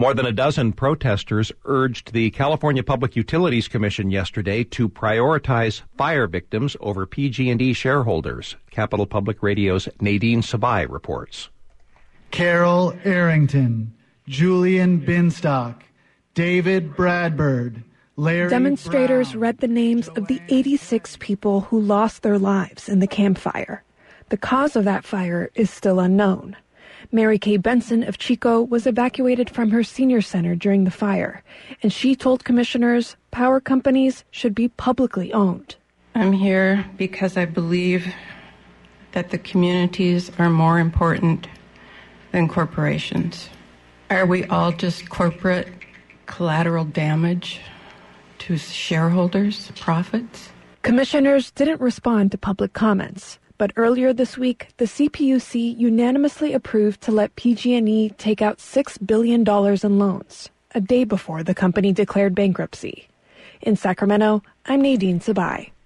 More than a dozen protesters urged the California Public Utilities Commission yesterday to prioritize fire victims over PG&E shareholders. Capital Public Radio's Nadine Sabai reports. Carol Arrington, Julian Binstock, David Bradford, Larry Demonstrators Brown, read the names of the 86 people who lost their lives in the Camp Fire. The cause of that fire is still unknown. Mary Kay Benson of Chico was evacuated from her senior center during the fire, and she told commissioners power companies should be publicly owned. I'm here because I believe that the communities are more important than corporations. Are we all just corporate collateral damage to shareholders' profits? Commissioners didn't respond to public comments. But earlier this week, the CPUC unanimously approved to let PG&E take out $6 billion in loans, a day before the company declared bankruptcy. In Sacramento, I'm Nadine Sabai.